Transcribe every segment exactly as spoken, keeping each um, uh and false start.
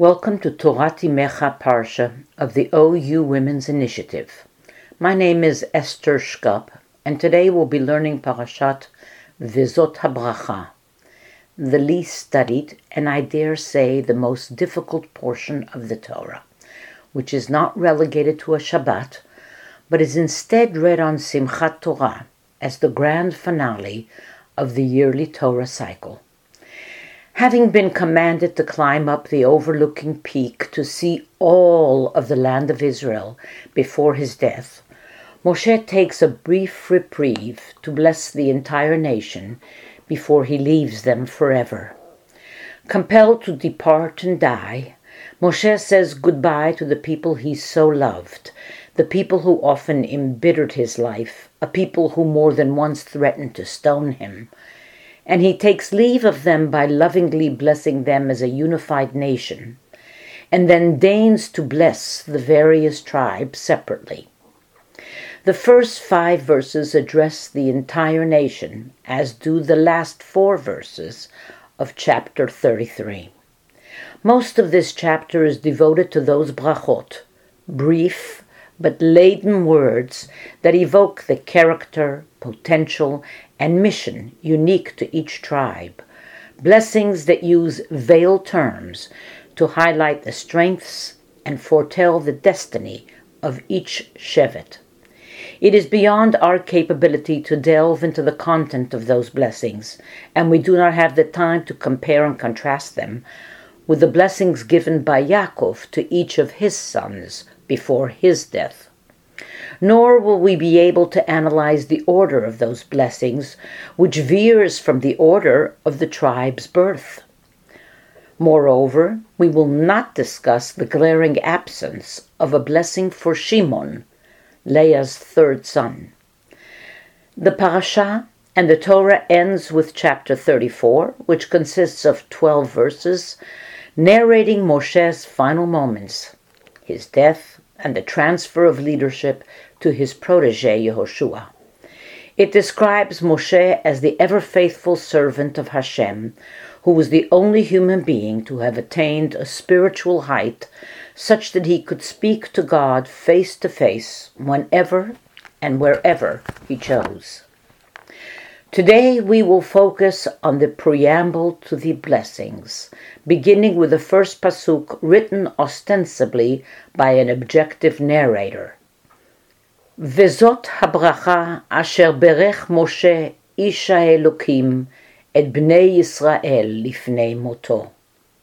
Welcome to Torat Imecha Parsha of the O U Women's Initiative. My name is Esther Shkup, and today we'll be learning Parashat Vezot HaBracha, the least studied and I dare say the most difficult portion of the Torah, which is not relegated to a Shabbat, but is instead read on Simchat Torah as the grand finale of the yearly Torah cycle. Having been commanded to climb up the overlooking peak to see all of the land of Israel before his death, Moshe takes a brief reprieve to bless the entire nation before he leaves them forever. Compelled to depart and die, Moshe says goodbye to the people he so loved, the people who often embittered his life, a people who more than once threatened to stone him, and he takes leave of them by lovingly blessing them as a unified nation, and then deigns to bless the various tribes separately. The first five verses address the entire nation, as do the last four verses of chapter thirty-three. Most of this chapter is devoted to those brachot, brief but laden words that evoke the character, potential, and mission unique to each tribe, blessings that use veiled terms to highlight the strengths and foretell the destiny of each shevet. It is beyond our capability to delve into the content of those blessings, and we do not have the time to compare and contrast them with the blessings given by Yaakov to each of his sons before his death. Nor will we be able to analyze the order of those blessings, which veers from the order of the tribe's birth. Moreover, we will not discuss the glaring absence of a blessing for Shimon, Leah's third son. The parasha and the Torah ends with chapter thirty-four, which consists of twelve verses, narrating Moshe's final moments, his death, and the transfer of leadership to his protege Yehoshua. It describes Moshe as the ever-faithful servant of Hashem, who was the only human being to have attained a spiritual height such that he could speak to God face to face whenever and wherever he chose. Today we will focus on the preamble to the blessings, beginning with the first pasuk written ostensibly by an objective narrator. Vezot habracha asher berech Moshe ish haElokim et bnei Yisrael lifnei moto.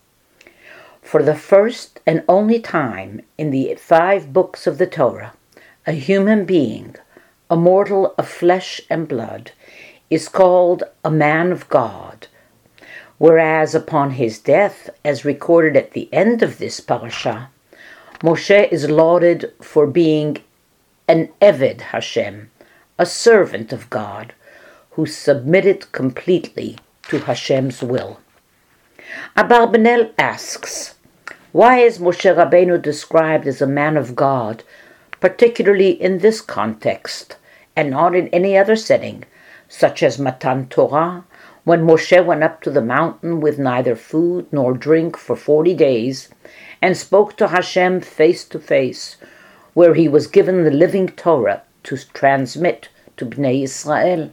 For the first and only time in the five books of the Torah, a human being, a mortal of flesh and blood, is called a man of God, whereas upon his death, as recorded at the end of this parasha, Moshe is lauded for being an Eved Hashem, a servant of God, who submitted completely to Hashem's will. Abarbanel asks, why is Moshe Rabbeinu described as a man of God, particularly in this context, and not in any other setting, such as Matan Torah, when Moshe went up to the mountain with neither food nor drink for forty days, and spoke to Hashem face to face, where he was given the living Torah to transmit to Bnei Yisrael.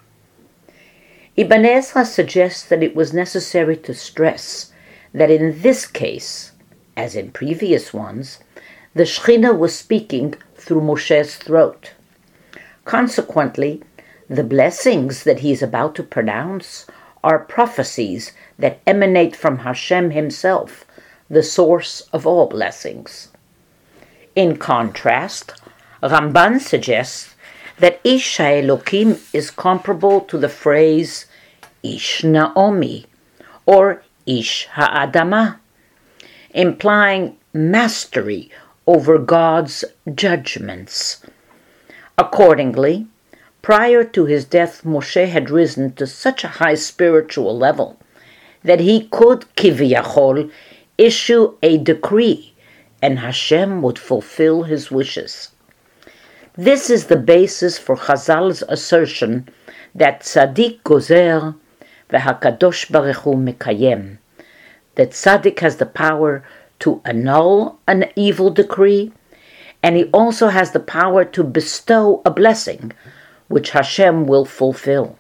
Ibn Ezra suggests that it was necessary to stress that in this case, as in previous ones, the Shekhinah was speaking through Moshe's throat. Consequently, the blessings that he is about to pronounce are prophecies that emanate from Hashem himself, the source of all blessings. In contrast, Ramban suggests that Ish HaElokim is comparable to the phrase Ish Naomi or Ish HaAdamah, implying mastery over God's judgments. Accordingly, prior to his death, Moshe had risen to such a high spiritual level that he could, kiviyachol, issue a decree, and Hashem would fulfill his wishes. This is the basis for Chazal's assertion that Tzaddik gozer v'Hakadosh Baruch Hu mekayem, that Tzaddik has the power to annul an evil decree, and he also has the power to bestow a blessing, which Hashem will fulfill.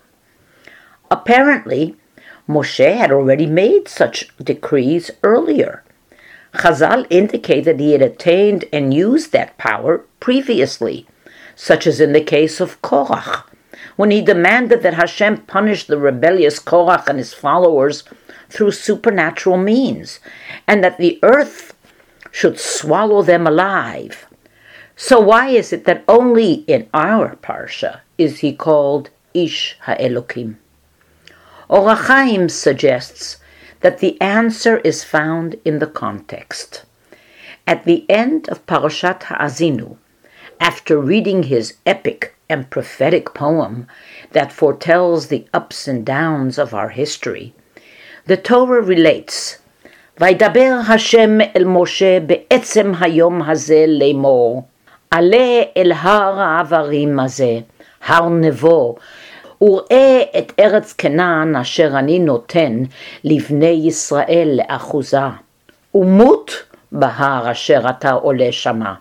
Apparently, Moshe had already made such decrees earlier. Chazal indicate that he had attained and used that power previously, such as in the case of Korach, when he demanded that Hashem punish the rebellious Korach and his followers through supernatural means, and that the earth should swallow them alive. So why is it that only in our parsha is he called Ish HaElokim? Or HaChaim suggests that the answer is found in the context. At the end of Parashat Ha'azinu, after reading his epic and prophetic poem that foretells the ups and downs of our history, the Torah relates, Vaydaber Hashem el Moshe be'etzem hayom hazeh lemor, ale el har ha'avarim hazeh, har nevo, וראה את ארץ כנען אשר אני נותן לבני ישראל לאחוזה, ומות בהר אשר אתה עולה שמה,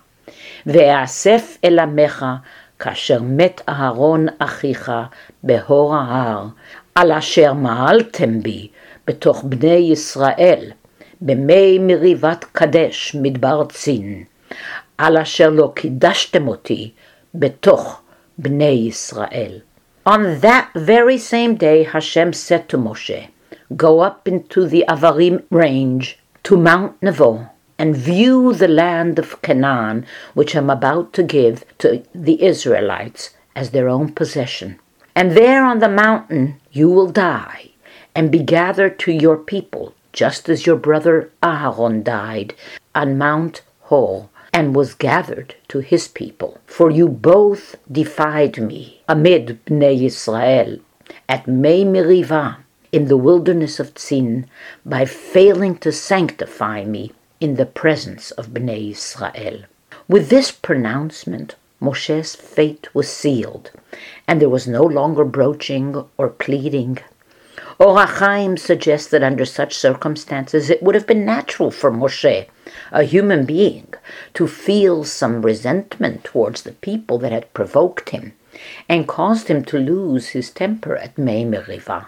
ואאסף אל עמך כאשר מת אהרון אחיך בהור ההר, על אשר מעלתם בי בתוך בני ישראל, במי מריבת קדש מדבר צין, על אשר לא קידשתם אותי בתוך בני ישראל. On that very same day, Hashem said to Moshe, Go up into the Avarim range to Mount Nebo and view the land of Canaan, which I'm about to give to the Israelites as their own possession. And there on the mountain you will die and be gathered to your people, just as your brother Aharon died on Mount Hor, and was gathered to his people. For you both defied me amid Bnei Yisrael at Mei Merivah in the wilderness of Tzin by failing to sanctify me in the presence of Bnei Yisrael. With this pronouncement, Moshe's fate was sealed, and there was no longer broaching or pleading. Or HaChaim suggests that under such circumstances it would have been natural for Moshe, a human being, to feel some resentment towards the people that had provoked him and caused him to lose his temper at Mei Merivah.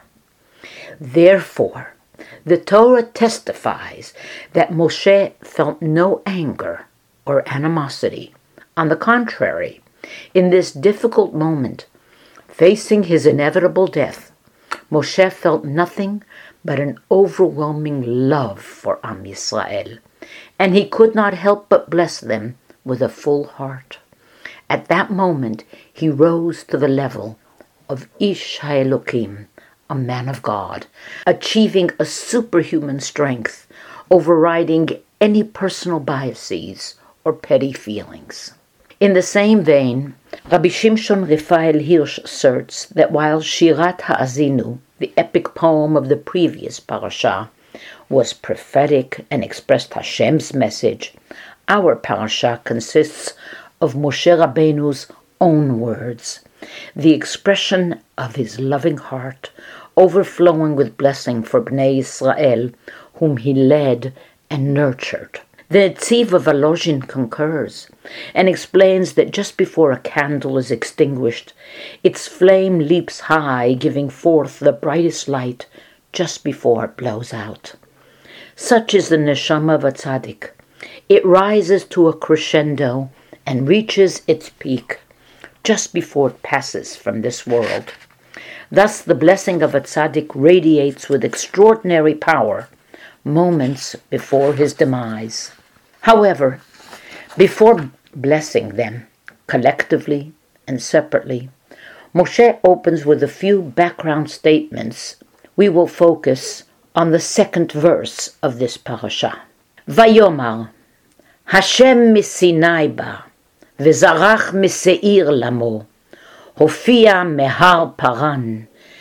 Therefore, the Torah testifies that Moshe felt no anger or animosity. On the contrary, in this difficult moment, facing his inevitable death, Moshe felt nothing but an overwhelming love for Am Yisrael, and he could not help but bless them with a full heart. At that moment, he rose to the level of Ish HaElokim, a man of God, achieving a superhuman strength, overriding any personal biases or petty feelings. In the same vein, Rabbi Shimshon Raphael Hirsch asserts that while Shirat Ha'azinu, the epic poem of the previous parasha, was prophetic and expressed Hashem's message, our parasha consists of Moshe Rabbeinu's own words, the expression of his loving heart, overflowing with blessing for Bnei Israel, whom he led and nurtured. The Netziv of Volozhin concurs and explains that just before a candle is extinguished, its flame leaps high, giving forth the brightest light just before it blows out. Such is the neshama of a tzaddik. It rises to a crescendo and reaches its peak just before it passes from this world. Thus, the blessing of a tzaddik radiates with extraordinary power moments before his demise. However, before blessing them collectively and separately, Moshe opens with a few background statements. We will focus on the second verse of this parasha. Vayomar, Hashem misinai ba, וזרח משעיר למו, הופיע מהר פרן,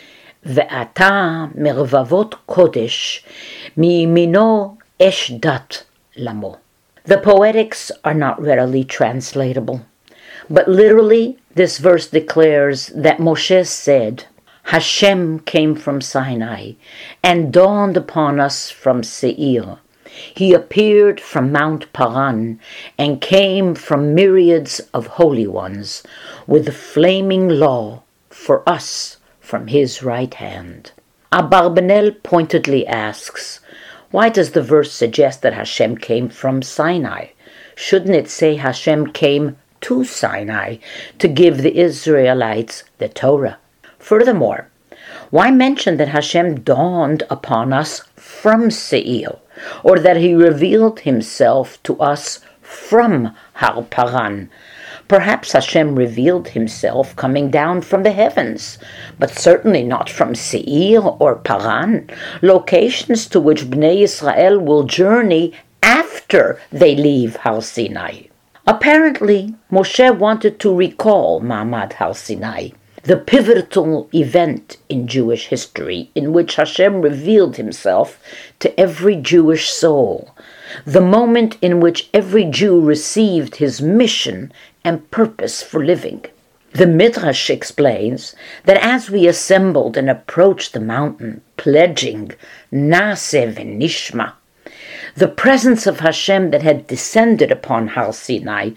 ועתה מרבבות קודש, מימינו אש דת למו. The poetics are not readily translatable, but literally this verse declares that Moshe said, Hashem came from Sinai and dawned upon us from Seir. He appeared from Mount Paran and came from myriads of holy ones with the flaming law for us from his right hand. Abarbanel pointedly asks, why does the verse suggest that Hashem came from Sinai? Shouldn't it say Hashem came to Sinai to give the Israelites the Torah? Furthermore, why mention that Hashem dawned upon us from Seir, or that he revealed himself to us from Har Paran? Perhaps Hashem revealed himself coming down from the heavens, but certainly not from Seir or Paran, locations to which Bnei Israel will journey after they leave Har Sinai. Apparently, Moshe wanted to recall Ma'amad Har Sinai, the pivotal event in Jewish history in which Hashem revealed himself to every Jewish soul, the moment in which every Jew received his mission and purpose for living. The Midrash explains that as we assembled and approached the mountain, pledging Naaseh v'nishma, the presence of Hashem that had descended upon Har Sinai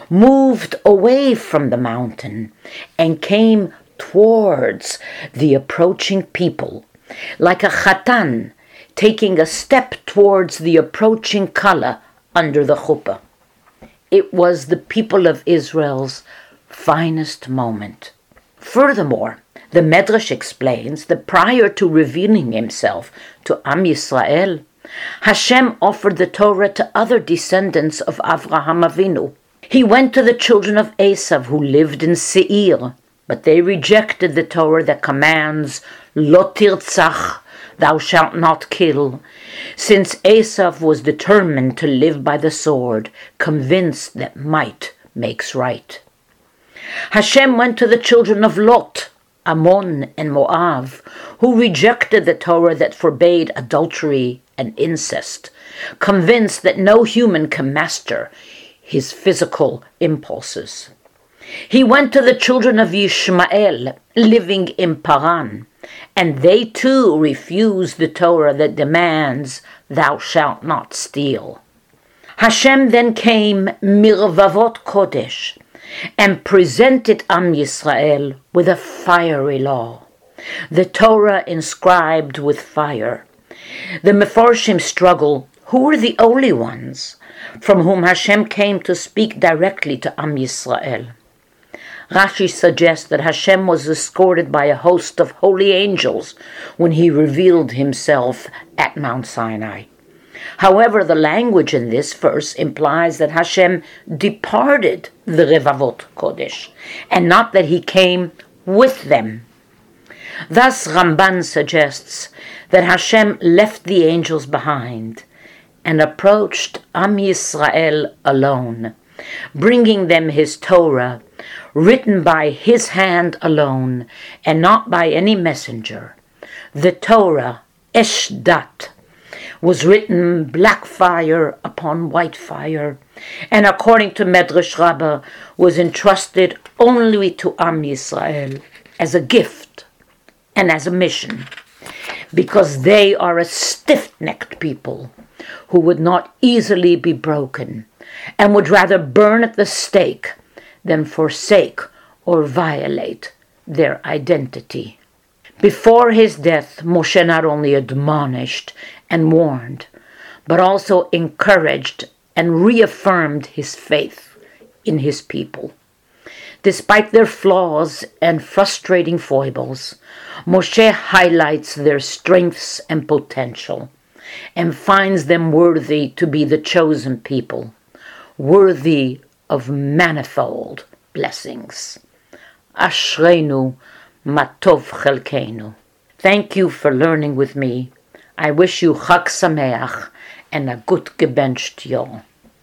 moved away from the mountain and came towards the approaching people, like a chatan taking a step towards the approaching kala under the chuppah. It was the people of Israel's finest moment. Furthermore, the Medrash explains that prior to revealing himself to Am Yisrael, Hashem offered the Torah to other descendants of Avraham Avinu. He went to the children of Esav who lived in Seir, but they rejected the Torah that commands, Lo tirtzach, thou shalt not kill, since Esav was determined to live by the sword, convinced that might makes right. Hashem went to the children of Lot, Ammon and Moab, who rejected the Torah that forbade adultery and incest, convinced that no human can master his physical impulses. He went to the children of Yishmael, living in Paran, and they too refused the Torah that demands, thou shalt not steal. Hashem then came mirvavot kodesh and presented Am Yisrael with a fiery law, the Torah inscribed with fire. The Mefarshim struggle, who were the only ones from whom Hashem came to speak directly to Am Yisrael? Rashi suggests that Hashem was escorted by a host of holy angels when he revealed himself at Mount Sinai. However, the language in this verse implies that Hashem departed the Revavot Kodesh, and not that he came with them. Thus, Ramban suggests that Hashem left the angels behind and approached Am Yisrael alone, bringing them his Torah, written by his hand alone and not by any messenger. The Torah, Eshdat, was written black fire upon white fire, and according to Medrash Rabbah, was entrusted only to Am Yisrael as a gift and as a mission, because they are a stiff-necked people who would not easily be broken and would rather burn at the stake than forsake or violate their identity. Before his death, Moshe not only admonished and warned, but also encouraged and reaffirmed his faith in his people. Despite their flaws and frustrating foibles, Moshe highlights their strengths and potential and finds them worthy to be the chosen people, worthy of manifold blessings. Ashreinu matov chelkeinu. Thank you for learning with me. I wish you Chag Sameach and a gut gebencht Jahr.